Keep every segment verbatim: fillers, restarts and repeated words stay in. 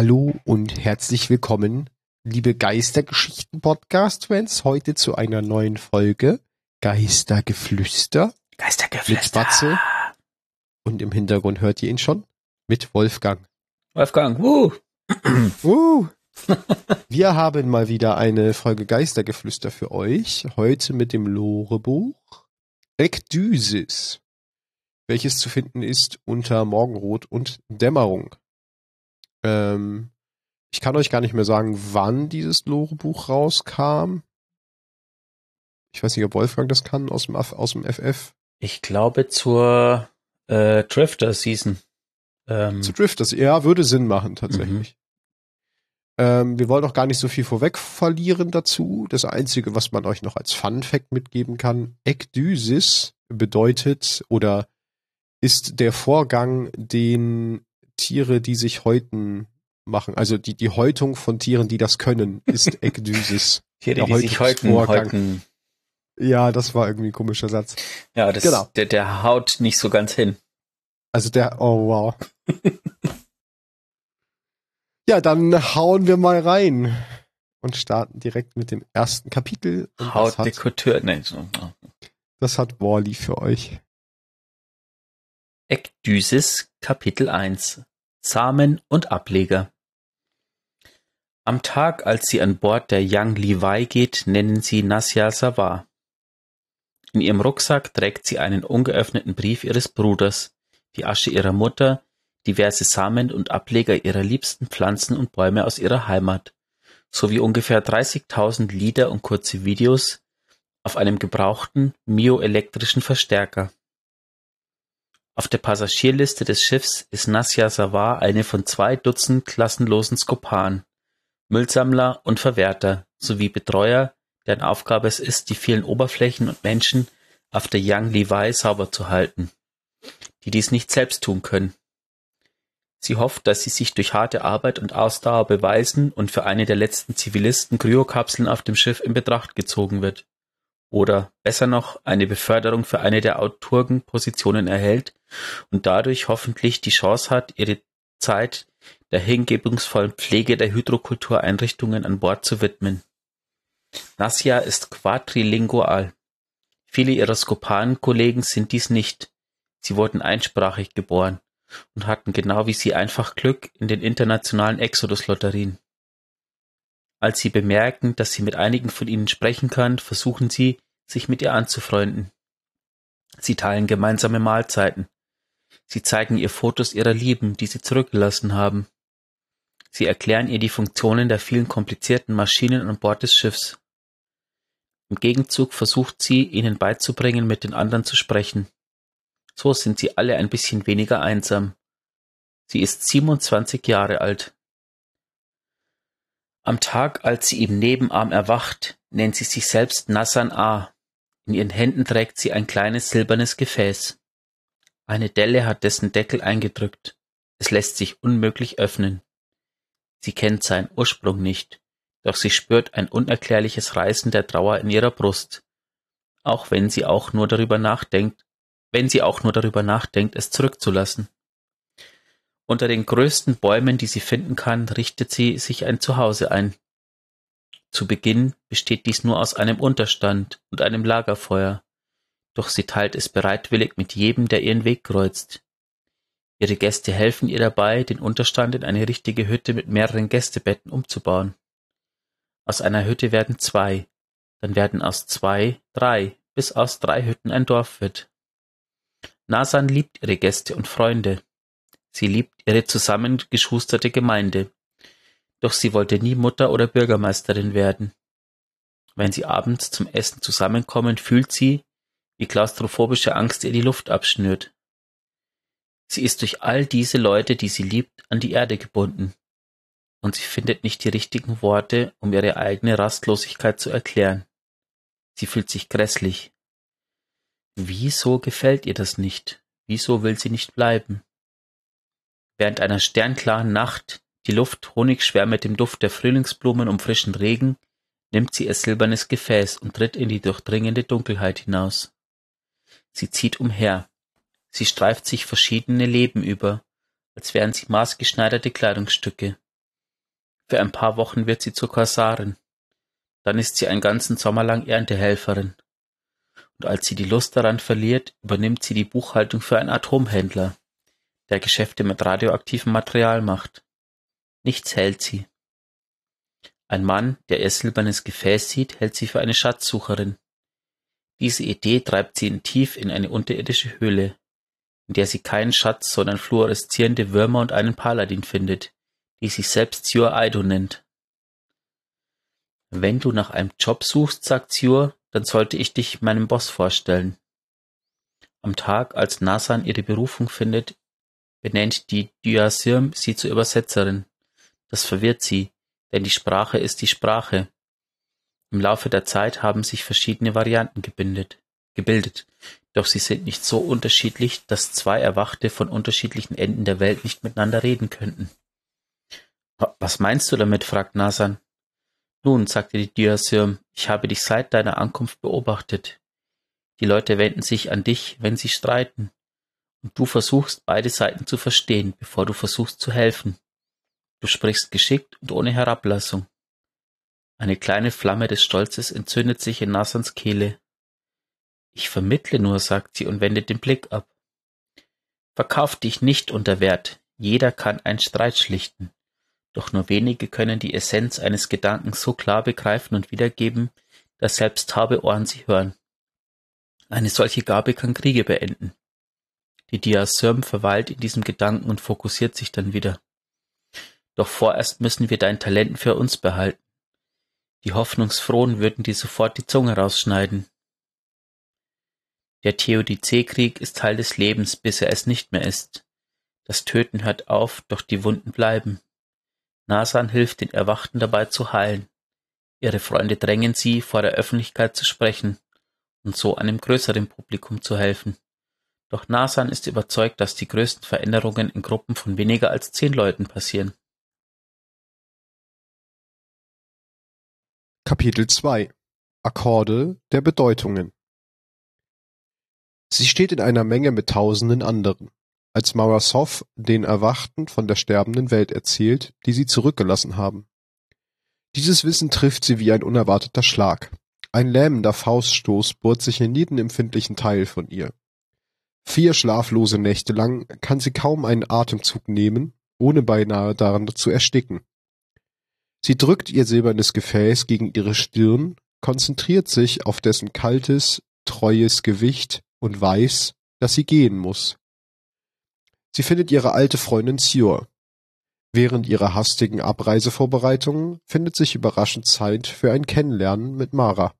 Hallo und herzlich willkommen, liebe Geistergeschichten-Podcast-Fans, heute zu einer neuen Folge Geistergeflüster. Geistergeflüster. Mit Matze. Und im Hintergrund hört ihr ihn schon mit Wolfgang. Wolfgang, wuh. wuh. Wir haben mal wieder eine Folge Geistergeflüster für euch. Heute mit dem Lorebuch Ekdysis, welches zu finden ist unter Morgenrot und Dämmerung. Ähm, ich kann euch gar nicht mehr sagen, wann dieses Lorebuch rauskam. Ich weiß nicht, ob Wolfgang das kann aus dem, aus dem F F. Ich glaube zur äh, Drifter-Season. Ähm, Zu Drifters, ja, würde Sinn machen tatsächlich. Mhm. Ähm, wir wollen auch gar nicht so viel vorweg verlieren dazu. Das Einzige, was man euch noch als Fun-Fact mitgeben kann, Ekdysis bedeutet oder ist der Vorgang, den Tiere, die sich häuten, machen. Also die, die Häutung von Tieren, die das können, ist Ekdysis. Tiere, die sich häuten, häuten. Ja, das war irgendwie ein komischer Satz. Ja, das, genau. der, der haut nicht so ganz hin. Also der, oh wow. Ja, dann hauen wir mal rein und starten direkt mit dem ersten Kapitel. Haut der Couture, nein. So. Das hat Wally für euch. Ekdysis, Kapitel eins. Samen und Ableger. Am Tag, als sie an Bord der Young Levi geht, nennen sie Nasya Savar. In ihrem Rucksack trägt sie einen ungeöffneten Brief ihres Bruders, die Asche ihrer Mutter, diverse Samen und Ableger ihrer liebsten Pflanzen und Bäume aus ihrer Heimat, sowie ungefähr dreißigtausend Lieder und kurze Videos auf einem gebrauchten myoelektrischen Verstärker. Auf der Passagierliste des Schiffs ist Nasya Savar eine von zwei Dutzend klassenlosen Skopan, Müllsammler und Verwerter, sowie Betreuer, deren Aufgabe es ist, die vielen Oberflächen und Menschen auf der Young Levi sauber zu halten, die dies nicht selbst tun können. Sie hofft, dass sie sich durch harte Arbeit und Ausdauer beweisen und für eine der letzten Zivilisten Kryokapseln auf dem Schiff in Betracht gezogen wird. Oder, besser noch, eine Beförderung für eine der Autorgenpositionen erhält und dadurch hoffentlich die Chance hat, ihre Zeit der hingebungsvollen Pflege der Hydrokultureinrichtungen an Bord zu widmen. Nasya ist quadrilingual. Viele ihrer Skopan-Kollegen sind dies nicht. Sie wurden einsprachig geboren und hatten genau wie sie einfach Glück in den internationalen Exodus-Lotterien. Als sie bemerken, dass sie mit einigen von ihnen sprechen kann, versuchen sie, sich mit ihr anzufreunden. Sie teilen gemeinsame Mahlzeiten. Sie zeigen ihr Fotos ihrer Lieben, die sie zurückgelassen haben. Sie erklären ihr die Funktionen der vielen komplizierten Maschinen an Bord des Schiffs. Im Gegenzug versucht sie, ihnen beizubringen, mit den anderen zu sprechen. So sind sie alle ein bisschen weniger einsam. Sie ist siebenundzwanzig Jahre alt. Am Tag, als sie im Nebenarm erwacht, nennt sie sich selbst Nasan A. In ihren Händen trägt sie ein kleines silbernes Gefäß. Eine Delle hat dessen Deckel eingedrückt. Es lässt sich unmöglich öffnen. Sie kennt seinen Ursprung nicht, doch sie spürt ein unerklärliches Reißen der Trauer in ihrer Brust, auch wenn sie auch nur darüber nachdenkt, wenn sie auch nur darüber nachdenkt, es zurückzulassen. Unter den größten Bäumen, die sie finden kann, richtet sie sich ein Zuhause ein. Zu Beginn besteht dies nur aus einem Unterstand und einem Lagerfeuer, doch sie teilt es bereitwillig mit jedem, der ihren Weg kreuzt. Ihre Gäste helfen ihr dabei, den Unterstand in eine richtige Hütte mit mehreren Gästebetten umzubauen. Aus einer Hütte werden zwei, dann werden aus zwei drei, bis aus drei Hütten ein Dorf wird. Nasan liebt ihre Gäste und Freunde. Sie liebt ihre zusammengeschusterte Gemeinde. Doch sie wollte nie Mutter oder Bürgermeisterin werden. Wenn sie abends zum Essen zusammenkommen, fühlt sie, wie klaustrophobische Angst ihr die Luft abschnürt. Sie ist durch all diese Leute, die sie liebt, an die Erde gebunden. Und sie findet nicht die richtigen Worte, um ihre eigene Rastlosigkeit zu erklären. Sie fühlt sich grässlich. Wieso gefällt ihr das nicht? Wieso will sie nicht bleiben? Während einer sternklaren Nacht, die Luft honigschwer mit dem Duft der Frühlingsblumen und frischen Regen, nimmt sie ihr silbernes Gefäß und tritt in die durchdringende Dunkelheit hinaus. Sie zieht umher. Sie streift sich verschiedene Leben über, als wären sie maßgeschneiderte Kleidungsstücke. Für ein paar Wochen wird sie zur Korsarin. Dann ist sie einen ganzen Sommer lang Erntehelferin. Und als sie die Lust daran verliert, übernimmt sie die Buchhaltung für einen Atomhändler, der Geschäfte mit radioaktivem Material macht. Nichts hält sie. Ein Mann, der ihr silbernes Gefäß sieht, hält sie für eine Schatzsucherin. Diese Idee treibt sie in tief in eine unterirdische Höhle, in der sie keinen Schatz, sondern fluoreszierende Würmer und einen Paladin findet, die sich selbst Siur Aido nennt. Wenn du nach einem Job suchst, sagt Siur, dann sollte ich dich meinem Boss vorstellen. Am Tag, als Nasan ihre Berufung findet, benennt die Dyasyr sie zur Übersetzerin. Das verwirrt sie, denn die Sprache ist die Sprache. Im Laufe der Zeit haben sich verschiedene Varianten gebildet, gebildet, doch sie sind nicht so unterschiedlich, dass zwei Erwachte von unterschiedlichen Enden der Welt nicht miteinander reden könnten. Was meinst du damit? Fragt Nasan. Nun, sagte die Dyasyr, ich habe dich seit deiner Ankunft beobachtet. Die Leute wenden sich an dich, wenn sie streiten. Und du versuchst, beide Seiten zu verstehen, bevor du versuchst zu helfen. Du sprichst geschickt und ohne Herablassung. Eine kleine Flamme des Stolzes entzündet sich in Nasans Kehle. Ich vermittle nur, sagt sie und wendet den Blick ab. Verkauf dich nicht unter Wert. Jeder kann einen Streit schlichten. Doch nur wenige können die Essenz eines Gedankens so klar begreifen und wiedergeben, dass selbst taube Ohren sie hören. Eine solche Gabe kann Kriege beenden. Die Dyasyr verweilt in diesem Gedanken und fokussiert sich dann wieder. Doch vorerst müssen wir dein Talent für uns behalten. Die Hoffnungsfrohen würden dir sofort die Zunge rausschneiden. Der Theodizee-Krieg ist Teil des Lebens, bis er es nicht mehr ist. Das Töten hört auf, doch die Wunden bleiben. Nasan hilft den Erwachten dabei zu heilen. Ihre Freunde drängen sie, vor der Öffentlichkeit zu sprechen und so einem größeren Publikum zu helfen. Doch Nasan ist überzeugt, dass die größten Veränderungen in Gruppen von weniger als zehn Leuten passieren. Kapitel zwei. Akkorde der Bedeutungen. Sie steht in einer Menge mit tausenden anderen, als Mara Sov den Erwachten von der sterbenden Welt erzählt, die sie zurückgelassen haben. Dieses Wissen trifft sie wie ein unerwarteter Schlag. Ein lähmender Fauststoß bohrt sich in jeden empfindlichen Teil von ihr. Vier schlaflose Nächte lang kann sie kaum einen Atemzug nehmen, ohne beinahe daran zu ersticken. Sie drückt ihr silbernes Gefäß gegen ihre Stirn, konzentriert sich auf dessen kaltes, treues Gewicht und weiß, dass sie gehen muss. Sie findet ihre alte Freundin Siur. Während ihrer hastigen Abreisevorbereitungen findet sich überraschend Zeit für ein Kennenlernen mit Mara.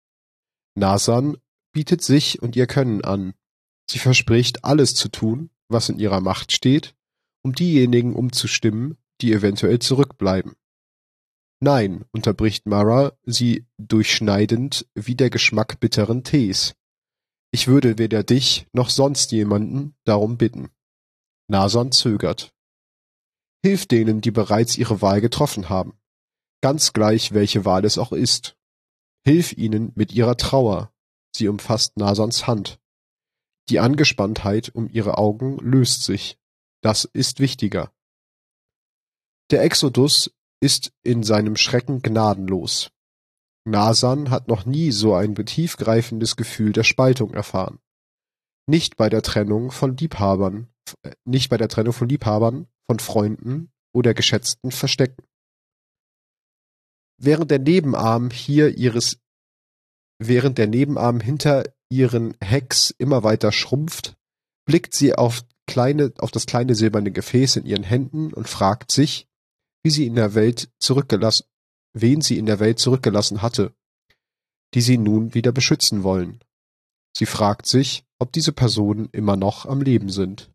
Nasan bietet sich und ihr Können an. Sie verspricht, alles zu tun, was in ihrer Macht steht, um diejenigen umzustimmen, die eventuell zurückbleiben. Nein, unterbricht Mara sie durchschneidend wie der Geschmack bitteren Tees. Ich würde weder dich noch sonst jemanden darum bitten. Nasan zögert. Hilf denen, die bereits ihre Wahl getroffen haben. Ganz gleich, welche Wahl es auch ist. Hilf ihnen mit ihrer Trauer. Sie umfasst Nasans Hand. Die Angespanntheit um ihre Augen löst sich. Das ist wichtiger. Der Exodus ist in seinem Schrecken gnadenlos. Nasan hat noch nie so ein tiefgreifendes Gefühl der Spaltung erfahren. Nicht bei der Trennung von Liebhabern, nicht bei der Trennung von Liebhabern, von Freunden oder geschätzten Verstecken. Während der Nebenarm hier ihres, während der Nebenarm hinter ihren Hecks immer weiter schrumpft, blickt sie auf kleine, auf das kleine silberne Gefäß in ihren Händen und fragt sich, wie sie in der Welt zurückgelassen, wen sie in der Welt zurückgelassen hatte, die sie nun wieder beschützen wollen. Sie fragt sich, ob diese Personen immer noch am Leben sind.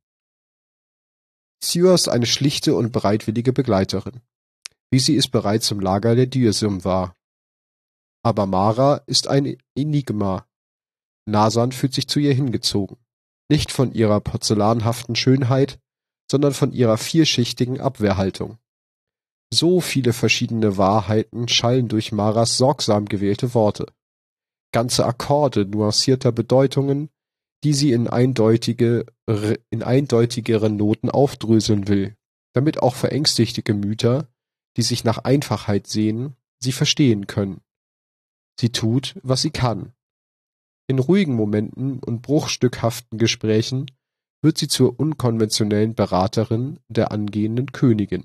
Siur ist eine schlichte und bereitwillige Begleiterin, wie sie es bereits im Lager der Dyasyr war. Aber Mara ist ein Enigma. Nasan fühlt sich zu ihr hingezogen, nicht von ihrer porzellanhaften Schönheit, sondern von ihrer vielschichtigen Abwehrhaltung. So viele verschiedene Wahrheiten schallen durch Maras sorgsam gewählte Worte. Ganze Akkorde nuancierter Bedeutungen, die sie in eindeutige, in eindeutigere Noten aufdröseln will, damit auch verängstigte Gemüter die sich nach Einfachheit sehnen, sie verstehen können. Sie tut, was sie kann. In ruhigen Momenten und bruchstückhaften Gesprächen wird sie zur unkonventionellen Beraterin der angehenden Königin.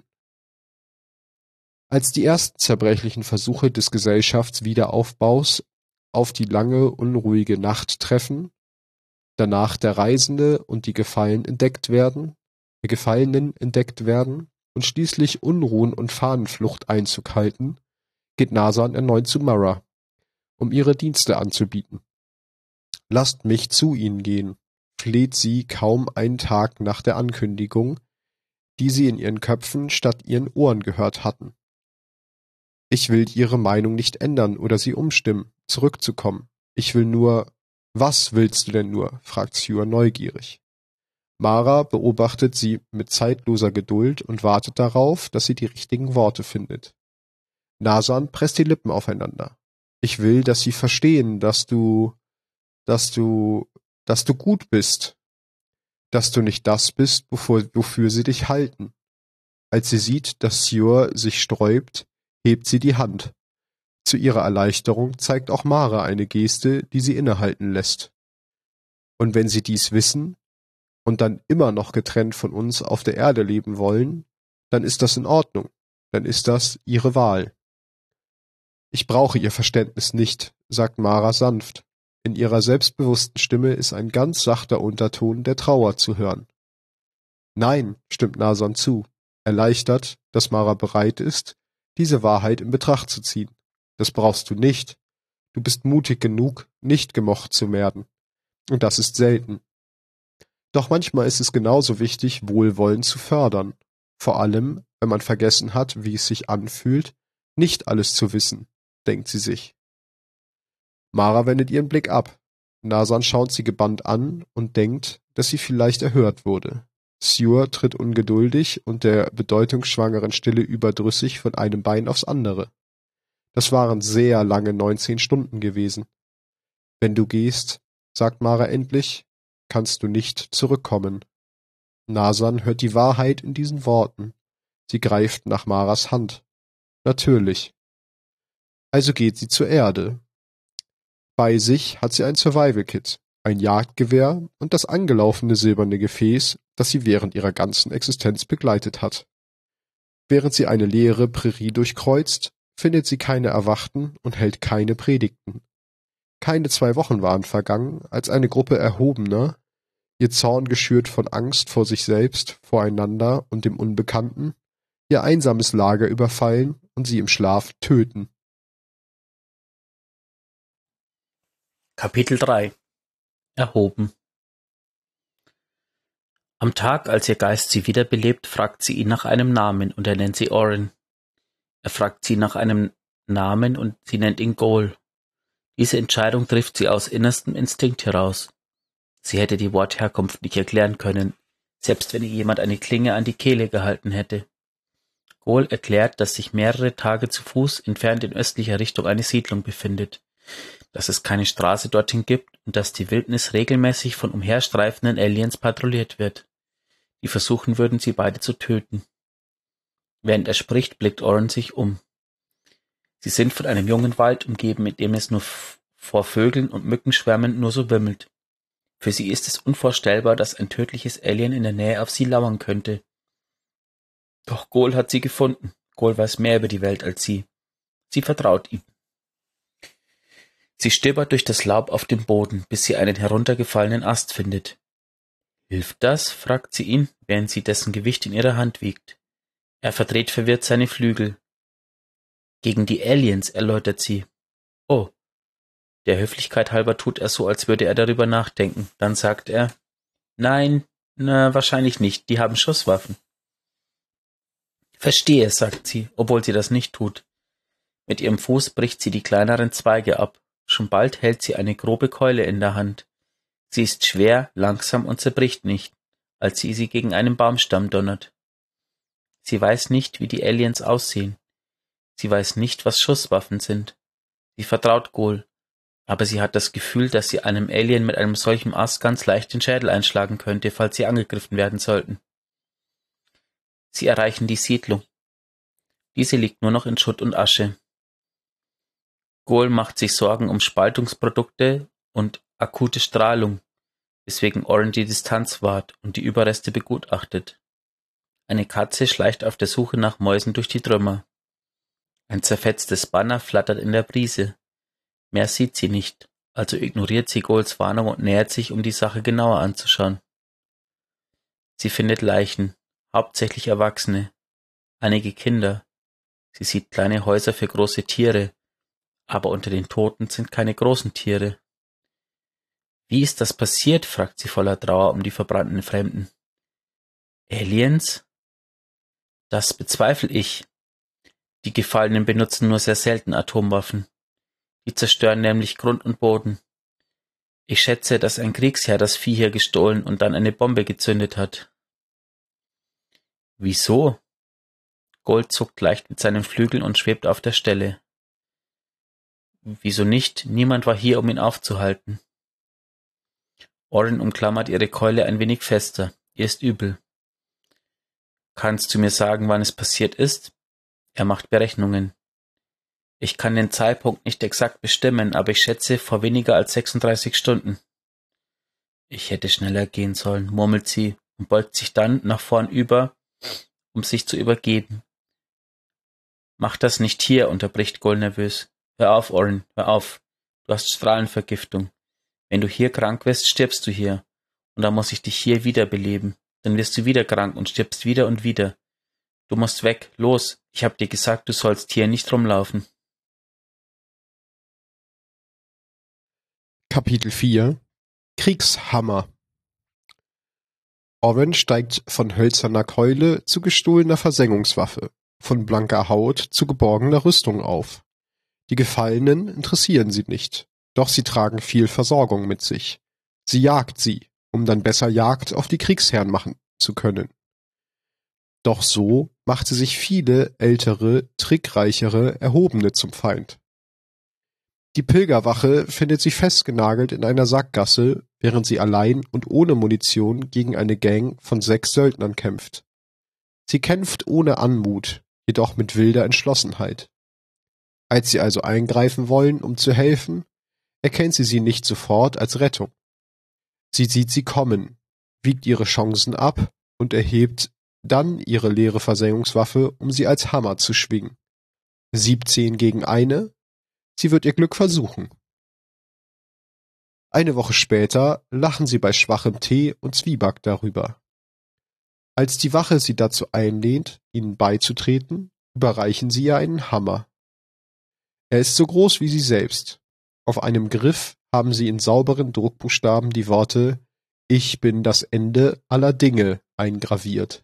Als die ersten zerbrechlichen Versuche des Gesellschaftswiederaufbaus auf die lange, unruhige Nacht treffen, danach der Reisende und die Gefallen entdeckt werden, die Gefallenen entdeckt werden und schließlich Unruhen und Fahnenflucht Einzug halten, geht Nasan erneut zu Mara, um ihre Dienste anzubieten. »Lasst mich zu Ihnen gehen«, fleht sie kaum einen Tag nach der Ankündigung, die sie in ihren Köpfen statt ihren Ohren gehört hatten. »Ich will Ihre Meinung nicht ändern oder sie umstimmen, zurückzukommen. Ich will nur...« »Was willst du denn nur?«, fragt Siur neugierig. Mara beobachtet sie mit zeitloser Geduld und wartet darauf, dass sie die richtigen Worte findet. Nasan presst die Lippen aufeinander. »Ich will, dass Sie verstehen, dass du... dass du... dass du gut bist. Dass du nicht das bist, wofür, wofür sie dich halten.« Als sie sieht, dass Siur sich sträubt, hebt sie die Hand. Zu ihrer Erleichterung zeigt auch Mara eine Geste, die sie innehalten lässt. »Und wenn Sie dies wissen und dann immer noch getrennt von uns auf der Erde leben wollen, dann ist das in Ordnung, dann ist das Ihre Wahl.« »Ich brauche Ihr Verständnis nicht«, sagt Mara sanft. In ihrer selbstbewussten Stimme ist ein ganz sachter Unterton der Trauer zu hören. »Nein«, stimmt Nasan zu, erleichtert, dass Mara bereit ist, diese Wahrheit in Betracht zu ziehen. »Das brauchst du nicht. Du bist mutig genug, nicht gemocht zu werden. Und das ist selten. Doch manchmal ist es genauso wichtig, Wohlwollen zu fördern. Vor allem, wenn man vergessen hat, wie es sich anfühlt, nicht alles zu wissen«, denkt sie sich. Mara wendet ihren Blick ab. Nasan schaut sie gebannt an und denkt, dass sie vielleicht erhört wurde. Siur tritt ungeduldig und der bedeutungsschwangeren Stille überdrüssig von einem Bein aufs andere. Das waren sehr lange neunzehn Stunden gewesen. »Wenn du gehst«, sagt Mara endlich, »kannst du nicht zurückkommen.« Nasan hört die Wahrheit in diesen Worten. Sie greift nach Maras Hand. Natürlich. Also geht sie zur Erde. Bei sich hat sie ein Survival-Kit, ein Jagdgewehr und das angelaufene silberne Gefäß, das sie während ihrer ganzen Existenz begleitet hat. Während sie eine leere Prärie durchkreuzt, findet sie keine Erwachten und hält keine Predigten. Keine zwei Wochen waren vergangen, als eine Gruppe Erhobener, ihr Zorn geschürt von Angst vor sich selbst, voreinander und dem Unbekannten, ihr einsames Lager überfallen und sie im Schlaf töten. Kapitel drei Erhoben. Am Tag, als ihr Geist sie wiederbelebt, fragt sie ihn nach einem Namen und er nennt sie Orin. Er fragt sie nach einem Namen und sie nennt ihn Gol. Diese Entscheidung trifft sie aus innerstem Instinkt heraus. Sie hätte die Wortherkunft nicht erklären können, selbst wenn ihr jemand eine Klinge an die Kehle gehalten hätte. Gol erklärt, dass sich mehrere Tage zu Fuß entfernt in östlicher Richtung eine Siedlung befindet, dass es keine Straße dorthin gibt und dass die Wildnis regelmäßig von umherstreifenden Aliens patrouilliert wird, die versuchen würden, sie beide zu töten. Während er spricht, blickt Orin sich um. Sie sind von einem jungen Wald umgeben, in dem es nur f- vor Vögeln und Mückenschwärmen nur so wimmelt. Für sie ist es unvorstellbar, dass ein tödliches Alien in der Nähe auf sie lauern könnte. Doch Gol hat sie gefunden. Gol weiß mehr über die Welt als sie. Sie vertraut ihm. Sie stöbert durch das Laub auf dem Boden, bis sie einen heruntergefallenen Ast findet. »Hilft das?« fragt sie ihn, während sie dessen Gewicht in ihrer Hand wiegt. Er verdreht verwirrt seine Flügel. »Gegen die Aliens«, erläutert sie. »Oh.« Der Höflichkeit halber tut er so, als würde er darüber nachdenken. Dann sagt er, »Nein, na, wahrscheinlich nicht, die haben Schusswaffen.« »Verstehe«, sagt sie, obwohl sie das nicht tut. Mit ihrem Fuß bricht sie die kleineren Zweige ab. Schon bald hält sie eine grobe Keule in der Hand. Sie ist schwer, langsam und zerbricht nicht, als sie sie gegen einen Baumstamm donnert. Sie weiß nicht, wie die Aliens aussehen. Sie weiß nicht, was Schusswaffen sind. Sie vertraut Gol, aber sie hat das Gefühl, dass sie einem Alien mit einem solchen Ast ganz leicht den Schädel einschlagen könnte, falls sie angegriffen werden sollten. Sie erreichen die Siedlung. Diese liegt nur noch in Schutt und Asche. Gol macht sich Sorgen um Spaltungsprodukte und akute Strahlung, weswegen Oren die Distanz wahrt und die Überreste begutachtet. Eine Katze schleicht auf der Suche nach Mäusen durch die Trümmer. Ein zerfetztes Banner flattert in der Brise. Mehr sieht sie nicht, also ignoriert sie Gols Warnung und nähert sich, um die Sache genauer anzuschauen. Sie findet Leichen, hauptsächlich Erwachsene, einige Kinder. Sie sieht kleine Häuser für große Tiere, aber unter den Toten sind keine großen Tiere. Wie ist das passiert? Fragt sie voller Trauer um die verbrannten Fremden. Aliens? Das bezweifle ich. Die Gefallenen benutzen nur sehr selten Atomwaffen. Die zerstören nämlich Grund und Boden. Ich schätze, dass ein Kriegsherr das Vieh hier gestohlen und dann eine Bombe gezündet hat. Wieso? Gold zuckt leicht mit seinen Flügeln und schwebt auf der Stelle. Wieso nicht? Niemand war hier, um ihn aufzuhalten. Oren umklammert ihre Keule ein wenig fester. Ihr ist übel. Kannst du mir sagen, wann es passiert ist? Er macht Berechnungen. Ich kann den Zeitpunkt nicht exakt bestimmen, aber ich schätze vor weniger als sechsunddreißig Stunden. Ich hätte schneller gehen sollen, murmelt sie und beugt sich dann nach vorn über, um sich zu übergeben. Mach das nicht hier, unterbricht Gol nervös. Hör auf, Oren, hör auf. Du hast Strahlenvergiftung. Wenn du hier krank wirst, stirbst du hier. Und dann muss ich dich hier wiederbeleben. Dann wirst du wieder krank und stirbst wieder und wieder. Du musst weg, los. Ich hab dir gesagt, du sollst hier nicht rumlaufen. Kapitel vier Kriegshammer. Oren steigt von hölzerner Keule zu gestohlener Versengungswaffe, von blanker Haut zu geborgener Rüstung auf. Die Gefallenen interessieren sie nicht, doch sie tragen viel Versorgung mit sich. Sie jagt sie, um dann besser Jagd auf die Kriegsherren machen zu können. Doch so macht sie sich viele ältere, trickreichere Erhobene zum Feind. Die Pilgerwache findet sie festgenagelt in einer Sackgasse, während sie allein und ohne Munition gegen eine Gang von sechs Söldnern kämpft. Sie kämpft ohne Anmut, jedoch mit wilder Entschlossenheit. Als sie also eingreifen wollen, um zu helfen, erkennt sie sie nicht sofort als Rettung. Sie sieht sie kommen, wiegt ihre Chancen ab und erhebt dann ihre leere Versengungswaffe, um sie als Hammer zu schwingen. Siebzehn gegen eine, sie wird ihr Glück versuchen. Eine Woche später lachen sie bei schwachem Tee und Zwieback darüber. Als die Wache sie dazu einlädt, ihnen beizutreten, überreichen sie ihr einen Hammer. Er ist so groß wie sie selbst. Auf einem Griff haben sie in sauberen Druckbuchstaben die Worte »Ich bin das Ende aller Dinge« eingraviert.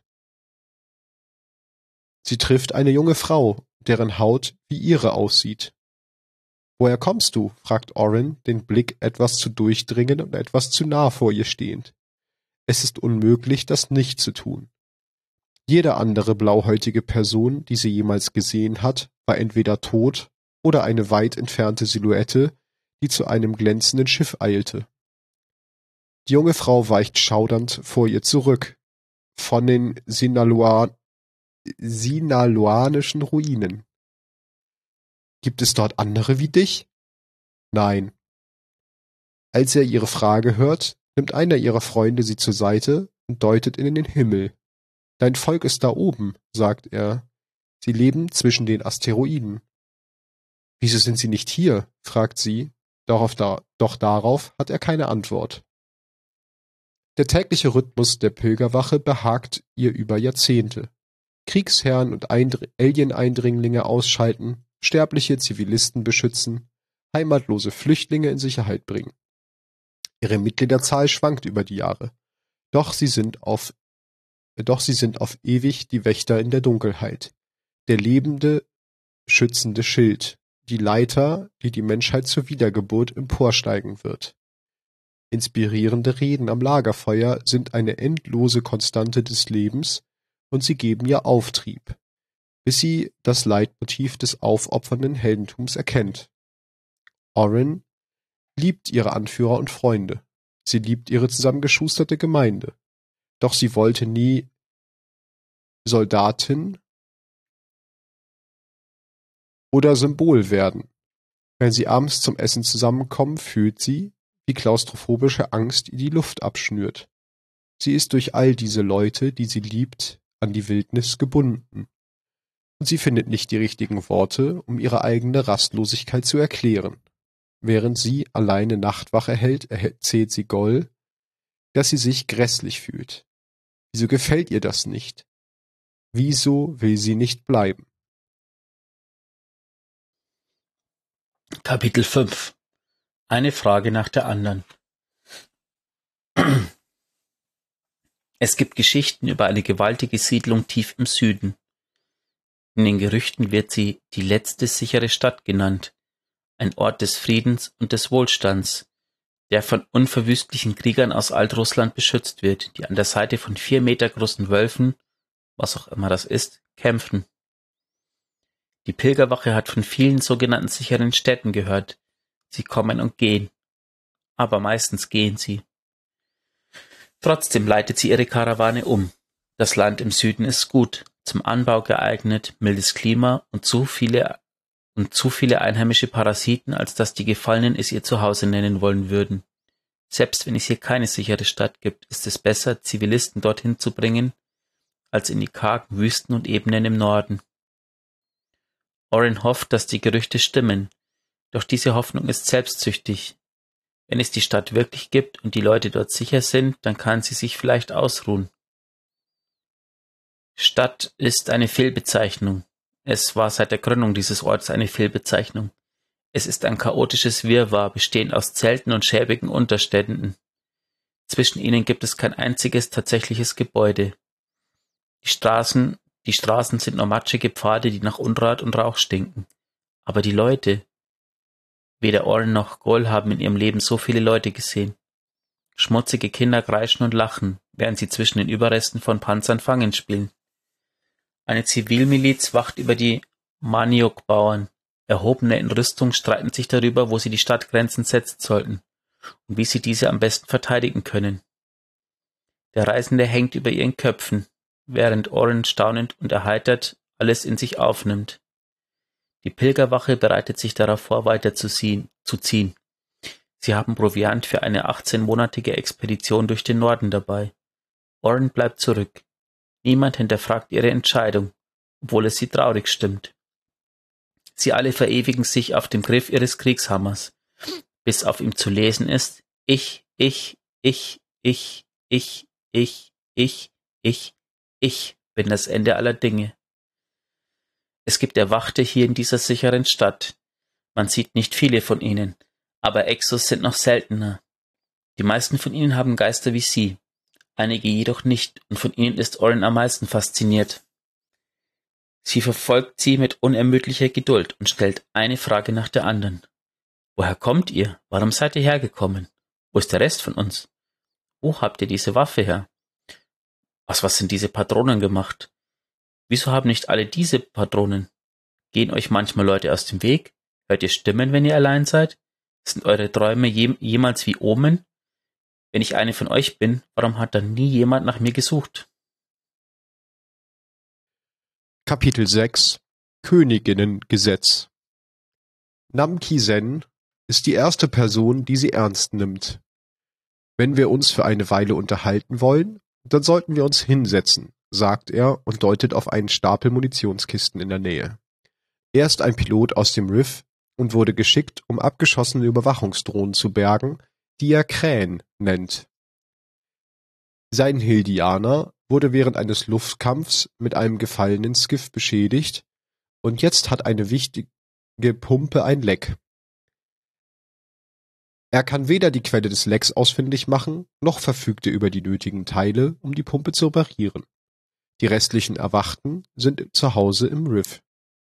Sie trifft eine junge Frau, deren Haut wie ihre aussieht. »Woher kommst du?« fragt Oren, den Blick etwas zu durchdringen und etwas zu nah vor ihr stehend. Es ist unmöglich, das nicht zu tun. Jede andere blauhäutige Person, die sie jemals gesehen hat, war entweder tot oder eine weit entfernte Silhouette, die zu einem glänzenden Schiff eilte. Die junge Frau weicht schaudernd vor ihr zurück. Von den Sinaloa- sinaloanischen Ruinen. Gibt es dort andere wie dich? Nein. Als er ihre Frage hört, nimmt einer ihrer Freunde sie zur Seite und deutet in den Himmel. Dein Volk ist da oben, sagt er. Sie leben zwischen den Asteroiden. Wieso sind sie nicht hier? Fragt sie, doch, da, doch darauf hat er keine Antwort. Der tägliche Rhythmus der Pilgerwache behagt ihr über Jahrzehnte. Kriegsherren und Eindr- Alien-Eindringlinge ausschalten, sterbliche Zivilisten beschützen, heimatlose Flüchtlinge in Sicherheit bringen. Ihre Mitgliederzahl schwankt über die Jahre, doch sie sind auf, doch sie sind auf ewig die Wächter in der Dunkelheit, der lebende, schützende Schild, die Leiter, die die Menschheit zur Wiedergeburt emporsteigen wird. Inspirierende Reden am Lagerfeuer sind eine endlose Konstante des Lebens und sie geben ihr Auftrieb, bis sie das Leitmotiv des aufopfernden Heldentums erkennt. Oren liebt ihre Anführer und Freunde. Sie liebt ihre zusammengeschusterte Gemeinde. Doch sie wollte nie Soldatin oder Symbol werden. Wenn sie abends zum Essen zusammenkommen, fühlt sie, wie klaustrophobische Angst ihr die Luft abschnürt. Sie ist durch all diese Leute, die sie liebt, an die Wildnis gebunden. Und sie findet nicht die richtigen Worte, um ihre eigene Rastlosigkeit zu erklären. Während sie alleine Nachtwache hält, erzählt sie Gol, dass sie sich grässlich fühlt. Wieso gefällt ihr das nicht? Wieso will sie nicht bleiben? Kapitel fünf. Eine Frage nach der anderen. Es gibt Geschichten über eine gewaltige Siedlung tief im Süden. In den Gerüchten wird sie die letzte sichere Stadt genannt, ein Ort des Friedens und des Wohlstands, der von unverwüstlichen Kriegern aus Altrussland beschützt wird, die an der Seite von vier Meter großen Wölfen, was auch immer das ist, kämpfen. Die Pilgerwache hat von vielen sogenannten sicheren Städten gehört. Sie kommen und gehen. Aber meistens gehen sie. Trotzdem leitet sie ihre Karawane um. Das Land im Süden ist gut, zum Anbau geeignet, mildes Klima und zu viele und zu viele einheimische Parasiten, als dass die Gefallenen es ihr Zuhause nennen wollen würden. Selbst wenn es hier keine sichere Stadt gibt, ist es besser, Zivilisten dorthin zu bringen, als in die kargen Wüsten und Ebenen im Norden. Oren hofft, dass die Gerüchte stimmen, doch diese Hoffnung ist selbstsüchtig. Wenn es die Stadt wirklich gibt und die Leute dort sicher sind, dann kann sie sich vielleicht ausruhen. Stadt ist eine Fehlbezeichnung. Es war seit der Gründung dieses Orts eine Fehlbezeichnung. Es ist ein chaotisches Wirrwarr, bestehend aus Zelten und schäbigen Unterständen. Zwischen ihnen gibt es kein einziges tatsächliches Gebäude. Die Straßen, die Straßen sind nur matschige Pfade, die nach Unrat und Rauch stinken. Aber die Leute, weder Oren noch Gol haben in ihrem Leben so viele Leute gesehen. Schmutzige Kinder kreischen und lachen, während sie zwischen den Überresten von Panzern Fangen spielen. Eine Zivilmiliz wacht über die Maniok-Bauern. Erhobene in Rüstung streiten sich darüber, wo sie die Stadtgrenzen setzen sollten und wie sie diese am besten verteidigen können. Der Reisende hängt über ihren Köpfen, während Oren staunend und erheitert alles in sich aufnimmt. Die Pilgerwache bereitet sich darauf vor, weiter zu ziehen. Zu ziehen. Sie haben Proviant für eine achtzehnmonatige Expedition durch den Norden dabei. Oren bleibt zurück. Niemand hinterfragt ihre Entscheidung, obwohl es sie traurig stimmt. Sie alle verewigen sich auf dem Griff ihres Kriegshammers, bis auf ihm zu lesen ist: Ich, ich, ich, ich, ich, ich, ich, ich, ich bin das Ende aller Dinge. Es gibt Erwachte hier in dieser sicheren Stadt. Man sieht nicht viele von ihnen, aber Exos sind noch seltener. Die meisten von ihnen haben Geister wie sie, einige jedoch nicht, und von ihnen ist Oren am meisten fasziniert. Sie verfolgt sie mit unermüdlicher Geduld und stellt eine Frage nach der anderen. Woher kommt ihr? Warum seid ihr hergekommen? Wo ist der Rest von uns? Wo habt ihr diese Waffe her? Aus was sind diese Patronen gemacht? Wieso haben nicht alle diese Patronen? Gehen euch manchmal Leute aus dem Weg? Hört ihr Stimmen, wenn ihr allein seid? Sind eure Träume je- jemals wie Omen? Wenn ich eine von euch bin, warum hat dann nie jemand nach mir gesucht? Kapitel sechs Königinnengesetz. Namki Sen ist die erste Person, die sie ernst nimmt. Wenn wir uns für eine Weile unterhalten wollen, dann sollten wir uns hinsetzen, sagt er und deutet auf einen Stapel Munitionskisten in der Nähe. Er ist ein Pilot aus dem Riff und wurde geschickt, um abgeschossene Überwachungsdrohnen zu bergen, die er Krähen nennt. Sein Hildianer wurde während eines Luftkampfs mit einem gefallenen Skiff beschädigt und jetzt hat eine wichtige Pumpe ein Leck. Er kann weder die Quelle des Lecks ausfindig machen, noch verfügt er über die nötigen Teile, um die Pumpe zu reparieren. Die restlichen Erwachten sind zu Hause im Riff.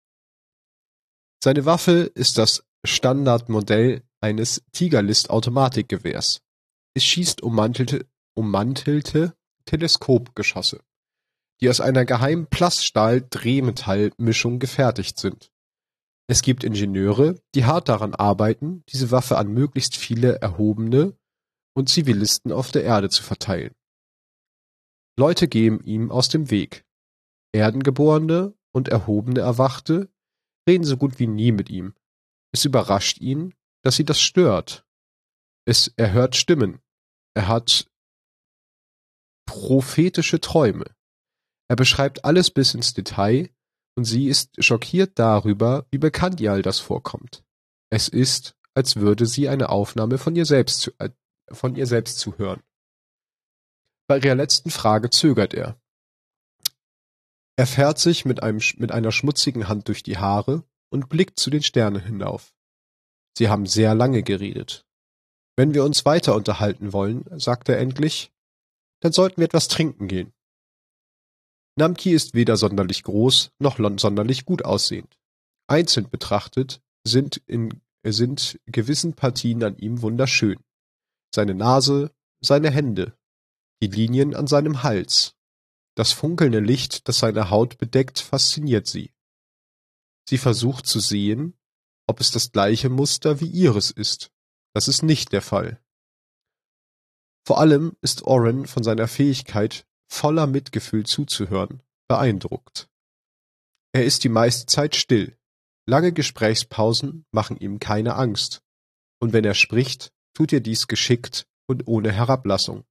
Seine Waffe ist das Standardmodell eines Tigerlist-Automatikgewehrs. Es schießt ummantelte, ummantelte Teleskopgeschosse, die aus einer geheimen Plaststahl-Drehmetall-Mischung gefertigt sind. Es gibt Ingenieure, die hart daran arbeiten, diese Waffe an möglichst viele Erhobene und Zivilisten auf der Erde zu verteilen. Leute gehen ihm aus dem Weg. Erdengeborene und erhobene Erwachte, reden so gut wie nie mit ihm. Es überrascht ihn, dass sie das stört. Es, er hört Stimmen. Er hat prophetische Träume. Er beschreibt alles bis ins Detail und sie ist schockiert darüber, wie bekannt ihr all das vorkommt. Es ist, als würde sie eine Aufnahme von ihr selbst zu, äh, von ihr selbst zuhören. Bei ihrer letzten Frage zögert er. Er fährt sich mit, einem, mit einer schmutzigen Hand durch die Haare und blickt zu den Sternen hinauf. Sie haben sehr lange geredet. Wenn wir uns weiter unterhalten wollen, sagt er endlich, dann sollten wir etwas trinken gehen. Namki ist weder sonderlich groß noch sonderlich gut aussehend. Einzeln betrachtet sind in sind gewissen Partien an ihm wunderschön. Seine Nase, seine Hände, die Linien an seinem Hals, das funkelnde Licht, das seine Haut bedeckt, fasziniert sie. Sie versucht zu sehen, ob es das gleiche Muster wie ihres ist. Das ist nicht der Fall. Vor allem ist Oren von seiner Fähigkeit, voller Mitgefühl zuzuhören, beeindruckt. Er ist die meiste Zeit still. Lange Gesprächspausen machen ihm keine Angst. Und wenn er spricht, tut er dies geschickt und ohne Herablassung.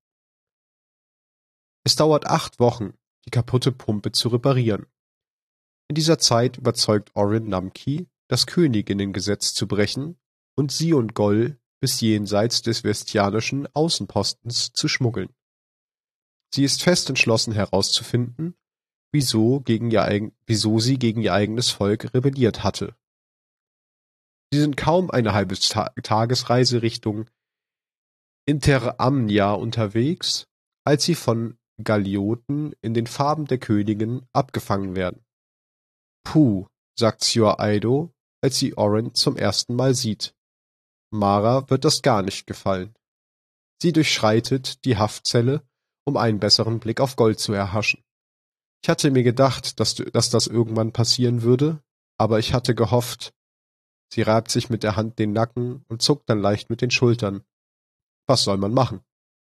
Es dauert acht Wochen, die kaputte Pumpe zu reparieren. In dieser Zeit überzeugt Oren Namki, das Königinnengesetz zu brechen und sie und Gol bis jenseits des vestianischen Außenpostens zu schmuggeln. Sie ist fest entschlossen herauszufinden, wieso, gegen ihr eigen, wieso sie gegen ihr eigenes Volk rebelliert hatte. Sie sind kaum eine halbe Ta- Tagesreise Richtung Interamnia unterwegs, als sie von Galioten in den Farben der Königin abgefangen werden. Puh, sagt Sior Aido, als sie Oren zum ersten Mal sieht. Mara wird das gar nicht gefallen. Sie durchschreitet die Haftzelle, um einen besseren Blick auf Gold zu erhaschen. Ich hatte mir gedacht, dass, dass das irgendwann passieren würde, aber ich hatte gehofft. Sie reibt sich mit der Hand den Nacken und zuckt dann leicht mit den Schultern. Was soll man machen?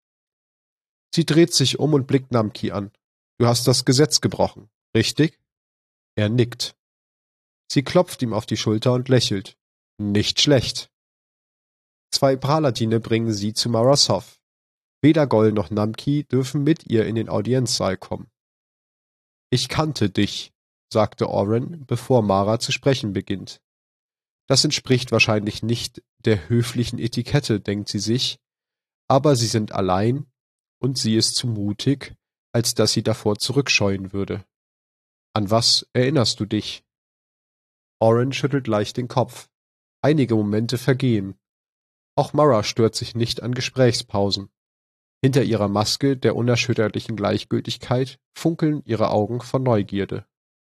Sie dreht sich um und blickt Namki an. Du hast das Gesetz gebrochen, richtig? Er nickt. Sie klopft ihm auf die Schulter und lächelt. Nicht schlecht. Zwei Paladine bringen sie zu Maras Hof. Weder Gol noch Namki dürfen mit ihr in den Audienzsaal kommen. Ich kannte dich, sagte Oren, bevor Mara zu sprechen beginnt. Das entspricht wahrscheinlich nicht der höflichen Etikette, denkt sie sich, aber sie sind allein und sie ist zu mutig, als dass sie davor zurückscheuen würde. An was erinnerst du dich? Oren schüttelt leicht den Kopf. Einige Momente vergehen. Auch Mara stört sich nicht an Gesprächspausen. Hinter ihrer Maske der unerschütterlichen Gleichgültigkeit funkeln ihre Augen von Neugierde.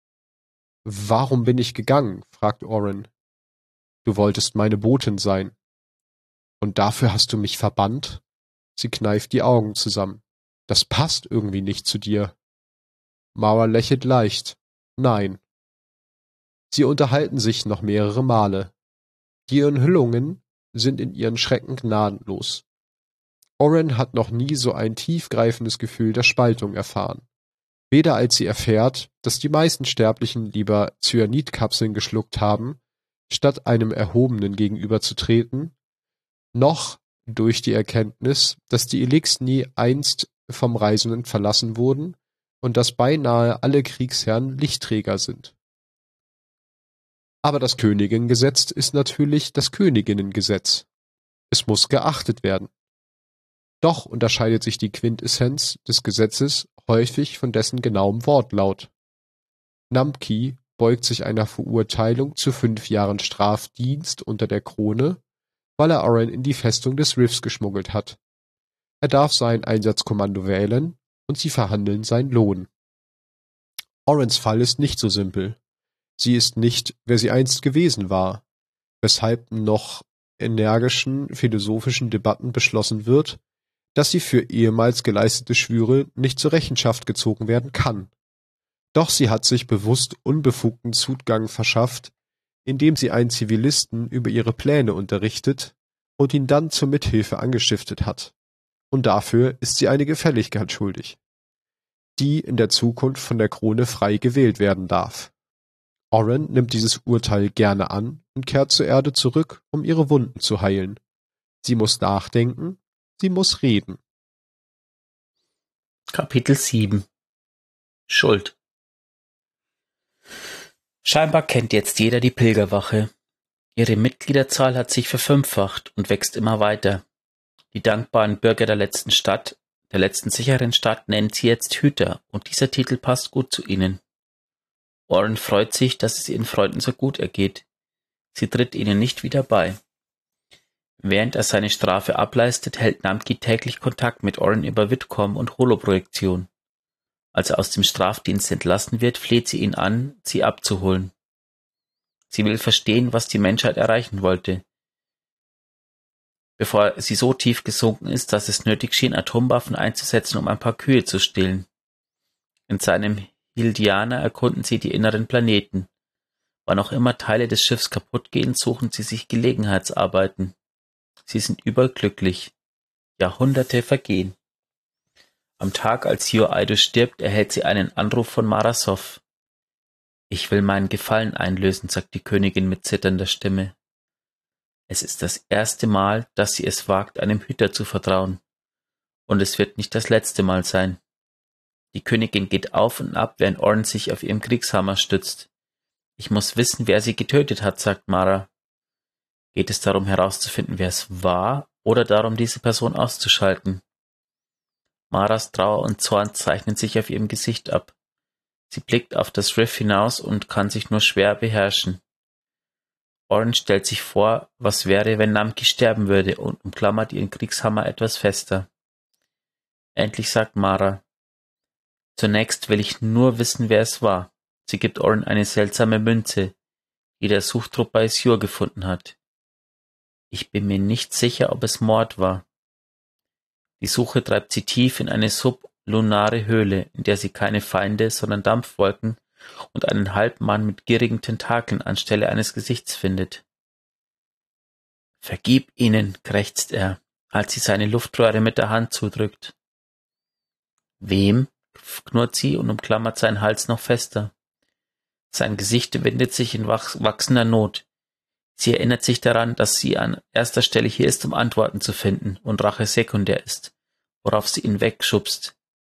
»Warum bin ich gegangen?« fragt Oren. »Du wolltest meine Botin sein. Und dafür hast du mich verbannt?« Sie kneift die Augen zusammen. »Das passt irgendwie nicht zu dir.« Mara lächelt leicht. »Nein.« Sie unterhalten sich noch mehrere Male. Die Enthüllungen sind in ihren Schrecken gnadenlos. Oren hat noch nie so ein tiefgreifendes Gefühl der Spaltung erfahren. Weder als sie erfährt, dass die meisten Sterblichen lieber Cyanidkapseln geschluckt haben, statt einem Erhobenen gegenüberzutreten, noch durch die Erkenntnis, dass die Elixni einst vom Reisenden verlassen wurden und dass beinahe alle Kriegsherren Lichtträger sind. Aber das Königinnengesetz ist natürlich das Königinnengesetz. Es muss geachtet werden. Doch unterscheidet sich die Quintessenz des Gesetzes häufig von dessen genauem Wortlaut. Namki beugt sich einer Verurteilung zu fünf Jahren Strafdienst unter der Krone, weil er Oren in die Festung des Rifts geschmuggelt hat. Er darf sein Einsatzkommando wählen und sie verhandeln seinen Lohn. Orens Fall ist nicht so simpel. Sie ist nicht, wer sie einst gewesen war, weshalb noch energischen philosophischen Debatten beschlossen wird, dass sie für ehemals geleistete Schwüre nicht zur Rechenschaft gezogen werden kann. Doch sie hat sich bewusst unbefugten Zugang verschafft, indem sie einen Zivilisten über ihre Pläne unterrichtet und ihn dann zur Mithilfe angestiftet hat. Und dafür ist sie eine Gefälligkeit schuldig, die in der Zukunft von der Krone frei gewählt werden darf. Oren nimmt dieses Urteil gerne an und kehrt zur Erde zurück, um ihre Wunden zu heilen. Sie muss nachdenken, sie muss reden. Kapitel sieben Schuld. Scheinbar kennt jetzt jeder die Pilgerwache. Ihre Mitgliederzahl hat sich verfünffacht und wächst immer weiter. Die dankbaren Bürger der letzten Stadt, der letzten sicheren Stadt, nennen sie jetzt Hüter, und dieser Titel passt gut zu ihnen. Oren freut sich, dass es ihren Freunden so gut ergeht. Sie tritt ihnen nicht wieder bei. Während er seine Strafe ableistet, hält Namki täglich Kontakt mit Oren über Vidcom und Holoprojektion. Als er aus dem Strafdienst entlassen wird, fleht sie ihn an, sie abzuholen. Sie will verstehen, was die Menschheit erreichen wollte, bevor sie so tief gesunken ist, dass es nötig schien, Atomwaffen einzusetzen, um ein paar Kühe zu stillen. In seinem Hildianer erkunden sie die inneren Planeten. Wann auch immer Teile des Schiffs kaputt gehen, suchen sie sich Gelegenheitsarbeiten. Sie sind überglücklich. Jahrhunderte vergehen. Am Tag, als Yoaido stirbt, erhält sie einen Anruf von Marasov. »Ich will meinen Gefallen einlösen«, sagt die Königin mit zitternder Stimme. Es ist das erste Mal, dass sie es wagt, einem Hüter zu vertrauen. Und es wird nicht das letzte Mal sein. Die Königin geht auf und ab, während Oren sich auf ihrem Kriegshammer stützt. »Ich muss wissen, wer sie getötet hat«, sagt Mara. Geht es darum herauszufinden, wer es war, oder darum, diese Person auszuschalten? Maras Trauer und Zorn zeichnen sich auf ihrem Gesicht ab. Sie blickt auf das Riff hinaus und kann sich nur schwer beherrschen. Oren stellt sich vor, was wäre, wenn Namki sterben würde, und umklammert ihren Kriegshammer etwas fester. Endlich sagt Mara: »Zunächst will ich nur wissen, wer es war.« Sie gibt Oren eine seltsame Münze, die der Suchtrupp bei Sjur gefunden hat. »Ich bin mir nicht sicher, ob es Mord war.« Die Suche treibt sie tief in eine sublunare Höhle, in der sie keine Feinde, sondern Dampfwolken und einen Halbmann mit gierigen Tentakeln anstelle eines Gesichts findet. »Vergib ihnen«, krächzt er, als sie seine Luftröhre mit der Hand zudrückt. »Wem?«, knurrt sie und umklammert seinen Hals noch fester. Sein Gesicht windet sich in wach- wachsender Not. Sie erinnert sich daran, dass sie an erster Stelle hier ist, um Antworten zu finden, und Rache sekundär ist, worauf sie ihn wegschubst.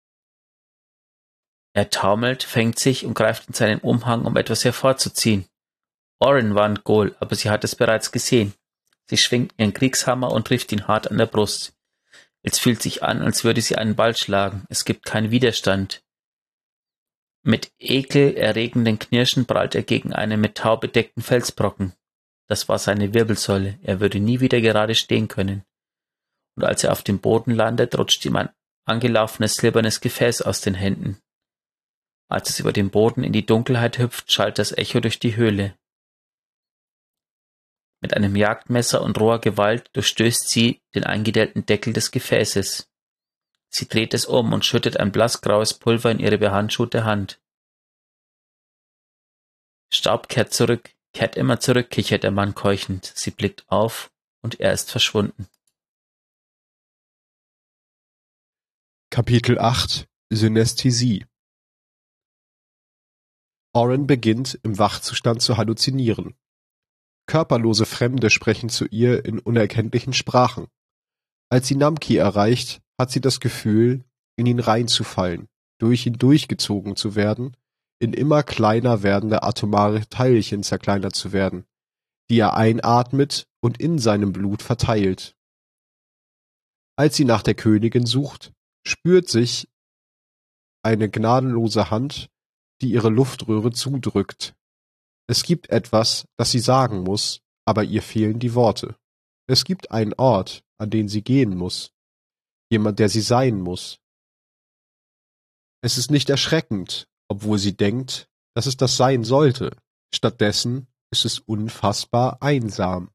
Er taumelt, fängt sich und greift in seinen Umhang, um etwas hervorzuziehen. Oren warnt Gol, aber sie hat es bereits gesehen. Sie schwingt ihren Kriegshammer und trifft ihn hart an der Brust. Es fühlt sich an, als würde sie einen Ball schlagen. Es gibt keinen Widerstand. Mit ekelerregenden Knirschen prallt er gegen einen mit Tau bedeckten Felsbrocken. Das war seine Wirbelsäule. Er würde nie wieder gerade stehen können. Und als er auf dem Boden landet, rutscht ihm ein angelaufenes silbernes Gefäß aus den Händen. Als es über den Boden in die Dunkelheit hüpft, schallt das Echo durch die Höhle. Mit einem Jagdmesser und roher Gewalt durchstößt sie den eingedellten Deckel des Gefäßes. Sie dreht es um und schüttet ein blassgraues Pulver in ihre behandschuhte Hand. Staub kehrt zurück, kehrt immer zurück, kichert der Mann keuchend. Sie blickt auf und er ist verschwunden. Kapitel acht Synästhesie. Oren beginnt, im Wachzustand zu halluzinieren. Körperlose Fremde sprechen zu ihr in unerkenntlichen Sprachen. Als sie Namki erreicht, hat sie das Gefühl, in ihn reinzufallen, durch ihn durchgezogen zu werden, in immer kleiner werdende atomare Teilchen zerkleinert zu werden, die er einatmet und in seinem Blut verteilt. Als sie nach der Königin sucht, spürt sich eine gnadenlose Hand, die ihre Luftröhre zudrückt. Es gibt etwas, das sie sagen muss, aber ihr fehlen die Worte. Es gibt einen Ort, an den sie gehen muss. Jemand, der sie sein muss. Es ist nicht erschreckend, obwohl sie denkt, dass es das sein sollte. Stattdessen ist es unfassbar einsam.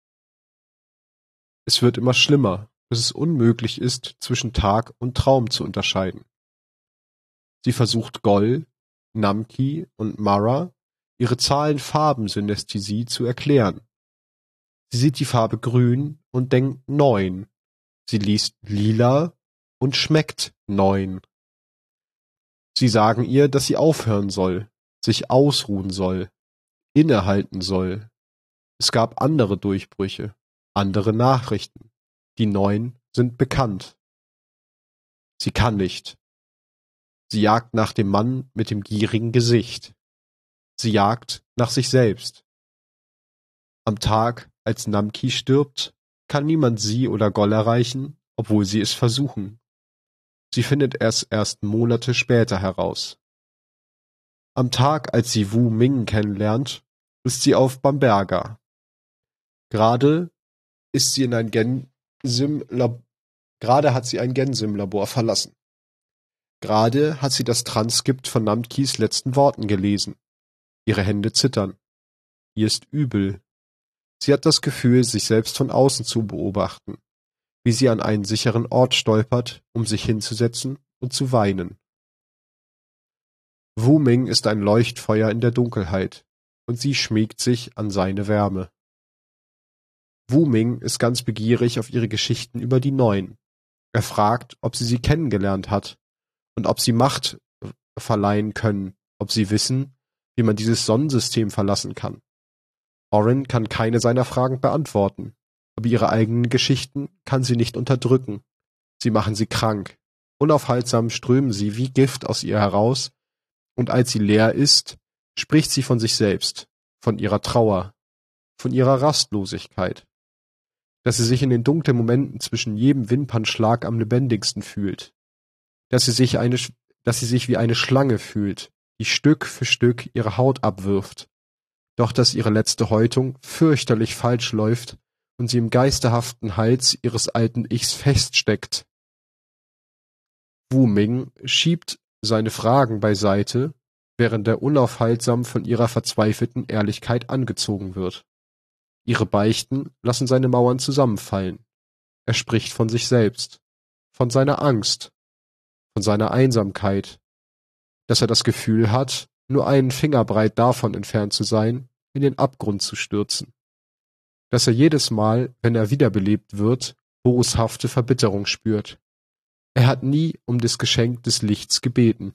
Es wird immer schlimmer, bis es unmöglich ist, zwischen Tag und Traum zu unterscheiden. Sie versucht Gol, Namki und Mara ihre Zahlen-Farben-Synästhesie zu erklären. Sie sieht die Farbe grün und denkt neun. Sie liest lila und schmeckt neun. Sie sagen ihr, dass sie aufhören soll, sich ausruhen soll, innehalten soll. Es gab andere Durchbrüche, andere Nachrichten. Die neuen sind bekannt. Sie kann nicht. Sie jagt nach dem Mann mit dem gierigen Gesicht. Sie jagt nach sich selbst. Am Tag, als Namki stirbt, kann niemand sie oder Gol erreichen, obwohl sie es versuchen. Sie findet es erst Monate später heraus. Am Tag, als sie Wu Ming kennenlernt, ist sie auf Bamberga. Gerade ist sie in ein Gensim-Lab- Gerade hat sie ein Gensim-Labor verlassen. Gerade hat sie das Transkript von Namkis letzten Worten gelesen. Ihre Hände zittern. Ihr ist übel. Sie hat das Gefühl, sich selbst von außen zu beobachten, wie sie an einen sicheren Ort stolpert, um sich hinzusetzen und zu weinen. Wu Ming ist ein Leuchtfeuer in der Dunkelheit, und sie schmiegt sich an seine Wärme. Wu Ming ist ganz begierig auf ihre Geschichten über die Neuen. Er fragt, ob sie sie kennengelernt hat und ob sie Macht verleihen können, ob sie wissen, wie man dieses Sonnensystem verlassen kann. Oren kann keine seiner Fragen beantworten, aber ihre eigenen Geschichten kann sie nicht unterdrücken. Sie machen sie krank. Unaufhaltsam strömen sie wie Gift aus ihr heraus, und als sie leer ist, spricht sie von sich selbst, von ihrer Trauer, von ihrer Rastlosigkeit, dass sie sich in den dunklen Momenten zwischen jedem Wimpernschlag am lebendigsten fühlt, dass sie sich eine, dass sie sich wie eine Schlange fühlt, die Stück für Stück ihre Haut abwirft, doch dass ihre letzte Häutung fürchterlich falsch läuft und sie im geisterhaften Hals ihres alten Ichs feststeckt. Wu Ming schiebt seine Fragen beiseite, während er unaufhaltsam von ihrer verzweifelten Ehrlichkeit angezogen wird. Ihre Beichten lassen seine Mauern zusammenfallen. Er spricht von sich selbst, von seiner Angst, von seiner Einsamkeit, dass er das Gefühl hat, nur einen Fingerbreit davon entfernt zu sein, in den Abgrund zu stürzen. Dass er jedes Mal, wenn er wiederbelebt wird, boshafte Verbitterung spürt. Er hat nie um das Geschenk des Lichts gebeten.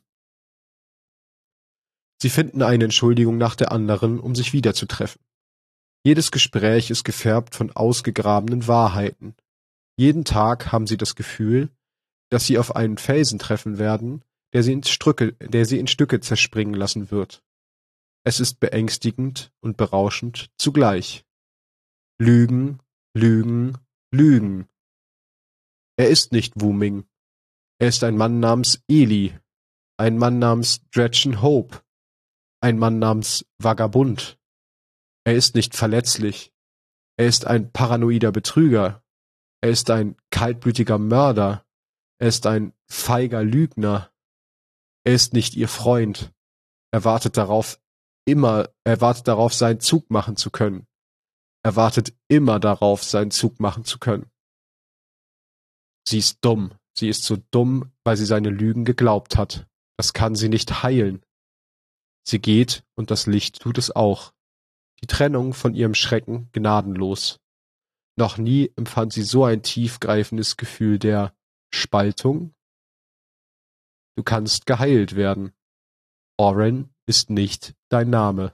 Sie finden eine Entschuldigung nach der anderen, um sich wiederzutreffen. Jedes Gespräch ist gefärbt von ausgegrabenen Wahrheiten. Jeden Tag haben sie das Gefühl, dass sie auf einen Felsen treffen werden, der sie in Stücke, der sie in Stücke zerspringen lassen wird. Es ist beängstigend und berauschend zugleich. Lügen, Lügen, Lügen. Er ist nicht Wu Ming. Er ist ein Mann namens Eli, ein Mann namens Gretchen Hope, ein Mann namens Vagabund. Er ist nicht verletzlich. Er ist ein paranoider Betrüger. Er ist ein kaltblütiger Mörder. Er ist ein feiger Lügner. Er ist nicht ihr Freund. Er wartet darauf, immer, er wartet darauf, seinen Zug machen zu können. Er wartet immer darauf, seinen Zug machen zu können. Sie ist dumm. Sie ist so dumm, weil sie seine Lügen geglaubt hat. Das kann sie nicht heilen. Sie geht, und das Licht tut es auch. Die Trennung von ihrem Schrecken gnadenlos. Noch nie empfand sie so ein tiefgreifendes Gefühl der Spaltung. Du kannst geheilt werden. Oren ist nicht dein Name.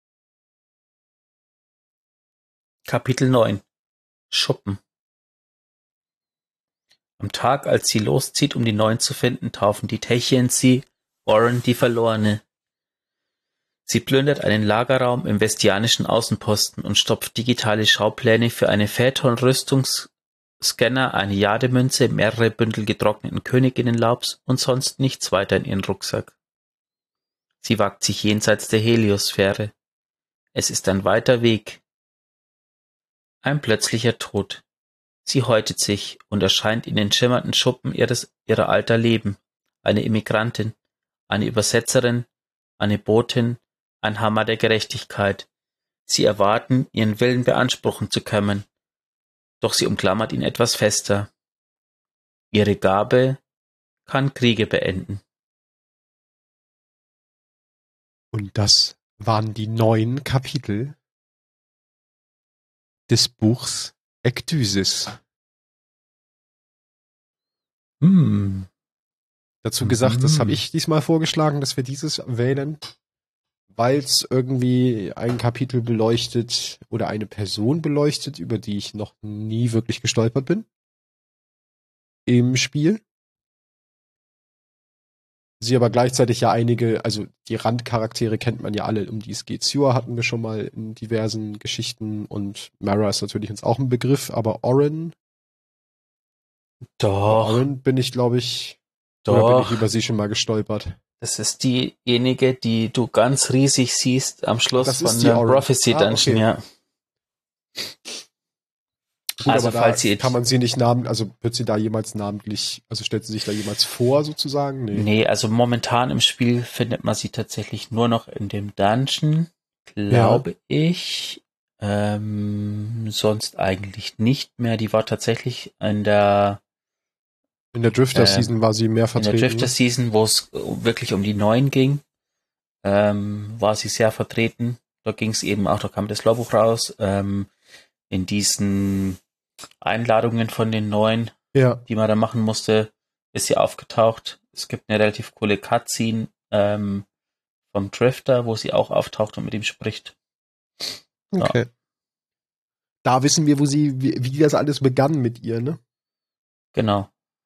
Kapitel neun Schuppen. Am Tag, als sie loszieht, um die Neuen zu finden, taufen die Techien sie Oren die Verlorene. Sie plündert einen Lagerraum im vestianischen Außenposten und stopft digitale Schaupläne für eine Phaeton-Rüstungsscanner, eine Jademünze, mehrere Bündel getrockneten Königinnenlaubs und sonst nichts weiter in ihren Rucksack. Sie wagt sich jenseits der Heliosphäre. Es ist ein weiter Weg. Ein plötzlicher Tod. Sie häutet sich und erscheint in den schimmernden Schuppen ihres ihrer alter Leben. Eine Immigrantin, eine Übersetzerin, eine Botin, ein Hammer der Gerechtigkeit. Sie erwarten, ihren Willen beanspruchen zu können, doch sie umklammert ihn etwas fester. Ihre Gabe kann Kriege beenden. Und das waren die neun Kapitel des Buchs Ekdysis. Hm. Dazu gesagt, das habe ich diesmal vorgeschlagen, dass wir dieses wählen, weil es irgendwie ein Kapitel beleuchtet oder eine Person beleuchtet, über die ich noch nie wirklich gestolpert bin im Spiel. Sie aber gleichzeitig ja einige, also die Randcharaktere kennt man ja alle, um die es geht. Siwa hatten wir schon mal in diversen Geschichten und Mara ist natürlich uns auch ein Begriff, aber Oren, Doch, Oren bin ich, glaube ich, oder bin doch. ich über sie schon mal gestolpert? Das ist diejenige, die du ganz riesig siehst am Schluss Das von ist die der Oren. Prophecy Ah, Dungeon, okay. ja. Gut, Also aber da falls sie kann man sie nicht namen, also wird sie da jemals namentlich, also stellt sie sich da jemals vor sozusagen? Nee. Nee, also momentan im Spiel findet man sie tatsächlich nur noch in dem Dungeon, glaube ich. Ähm, sonst eigentlich nicht mehr. Die war tatsächlich in der In der Drifter-Season ähm, war sie mehr in vertreten. der Drifter-Season, wo es wirklich um die Neuen ging, ähm, war sie sehr vertreten. Da ging es eben auch, da kam das Logbuch raus, ähm, in diesen Einladungen von den Neuen, Ja. die man da machen musste, ist sie aufgetaucht. Es gibt eine relativ coole Cutscene ähm, vom Drifter, wo sie auch auftaucht und mit ihm spricht. Okay. Ja. Da wissen wir, wo sie, wie, wie das alles begann mit ihr, ne? Genau.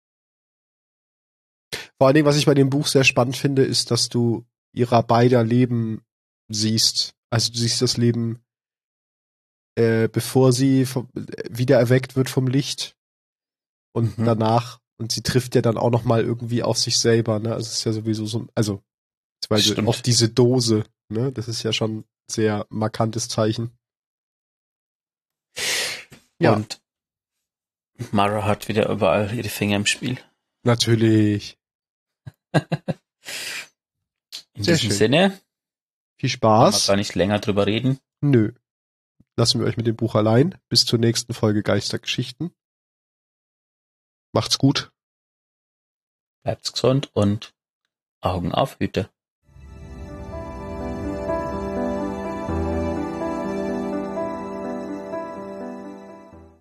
Vor allen Dingen, was ich bei dem Buch sehr spannend finde, ist, dass du ihrer beider Leben siehst. Also du siehst das Leben, äh, bevor sie vom, wieder erweckt wird vom Licht und Mhm. danach. Und sie trifft ja dann auch noch mal irgendwie auf sich selber, ne? Also es ist ja sowieso so, also beziehungsweise auf diese Dose, ne? Das ist ja schon ein sehr markantes Zeichen. Ja. Und Mara hat wieder überall ihre Finger im Spiel. Natürlich. In Sehr diesem schön. Sinne. Viel Spaß. Wollen wir gar nicht länger drüber reden. Nö. Lassen wir euch mit dem Buch allein. Bis zur nächsten Folge Geistergeschichten. Macht's gut. Bleibt's gesund und Augen auf, Hüte.